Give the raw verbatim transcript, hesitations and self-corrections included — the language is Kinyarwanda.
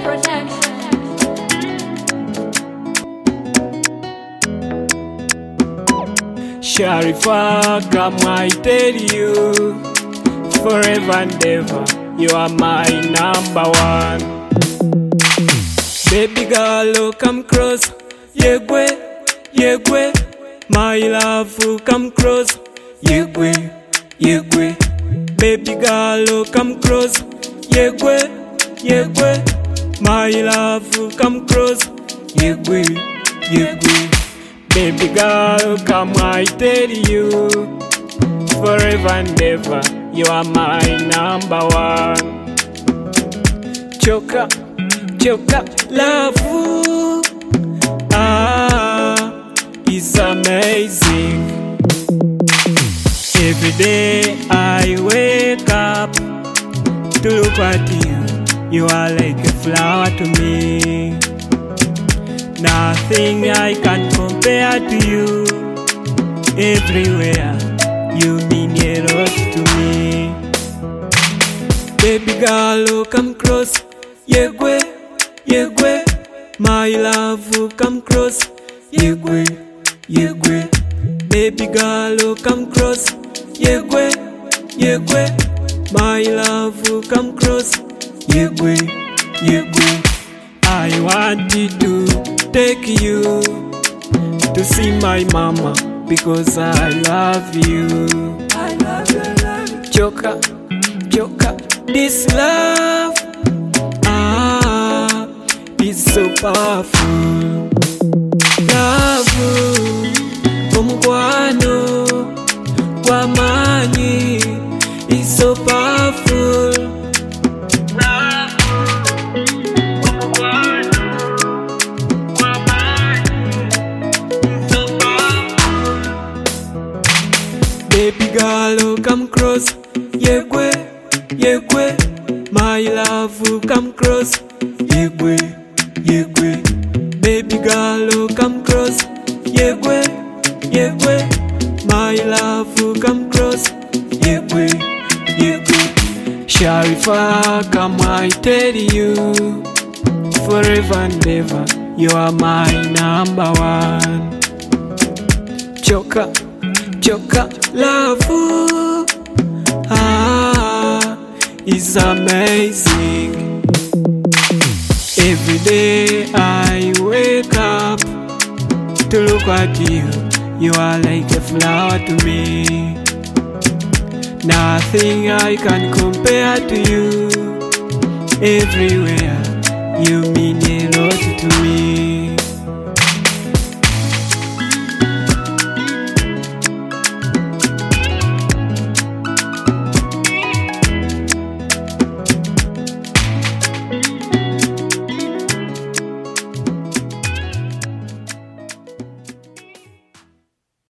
Production. Sharifa, come I tell you, forever and ever, you are my number one. Baby girl, oh, come close, yegwe, yegwe, my love, oh, come close, yegwe, yegwe. Baby girl, oh, come close, yegwe, yegwe, my love, oh, come close, yegwe, yegwe. Baby girl, come I tell you, forever and ever, you are my number one. Choka, choka, love, ah, it's amazing. Every day I wake up to look at you, you are like a flower to me. Nothing I can compare to you. Everywhere you mean a lot to me. Baby girl, oh, come close, yegwe, yegwe, my love, oh, come close, yegwe, yegwe. Baby girl, oh, come close, yegwe, yegwe, my love, oh, come close, yegwe, yegwe. I wanted to take you to see my mama because I love you. I love you, love you. Choka, choka, this love, ah, is so powerful. Love, omkwano, wamanyi, is so powerful. Baby girl, oh, come close, yegwe, yegwe, my love, oh, come close, yegwe, yegwe. Baby girl, oh, come close, yegwe, yegwe, my love, oh, come close, yegwe, yegwe. Sharifa, come I tell you, forever and ever, you are my number one. Choka, choka, love, ah, is amazing. Every day I wake up to look at you, you are like a flower to me. Nothing I can compare to you. Everywhere you mean a lot to me.